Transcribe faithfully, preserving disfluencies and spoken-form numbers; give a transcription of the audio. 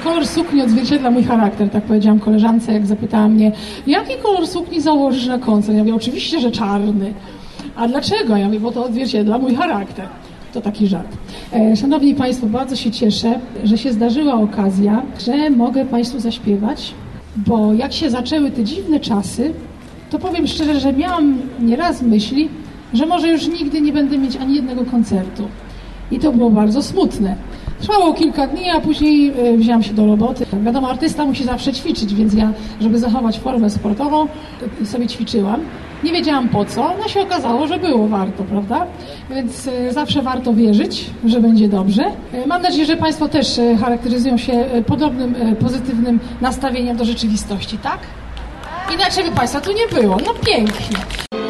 kolor sukni odzwierciedla mój charakter, tak powiedziałam koleżance, jak zapytała mnie, jaki kolor sukni założysz na koncert? Ja mówię, oczywiście, że czarny. A dlaczego? Ja mówię, bo to odzwierciedla mój charakter. To taki żart. Szanowni Państwo, bardzo się cieszę, że się zdarzyła okazja, że mogę Państwu zaśpiewać, bo jak się zaczęły te dziwne czasy, to powiem szczerze, że miałam nieraz myśli, że może już nigdy nie będę mieć ani jednego koncertu. I to było bardzo smutne. Trwało kilka dni, a później wzięłam się do roboty. Wiadomo, artysta musi zawsze ćwiczyć, więc ja, żeby zachować formę sportową, sobie ćwiczyłam. Nie wiedziałam po co, no się okazało, że było warto, prawda? Więc zawsze warto wierzyć, że będzie dobrze. Mam nadzieję, że Państwo też charakteryzują się podobnym, pozytywnym nastawieniem do rzeczywistości, tak? Inaczej by Państwa tu nie było. No pięknie.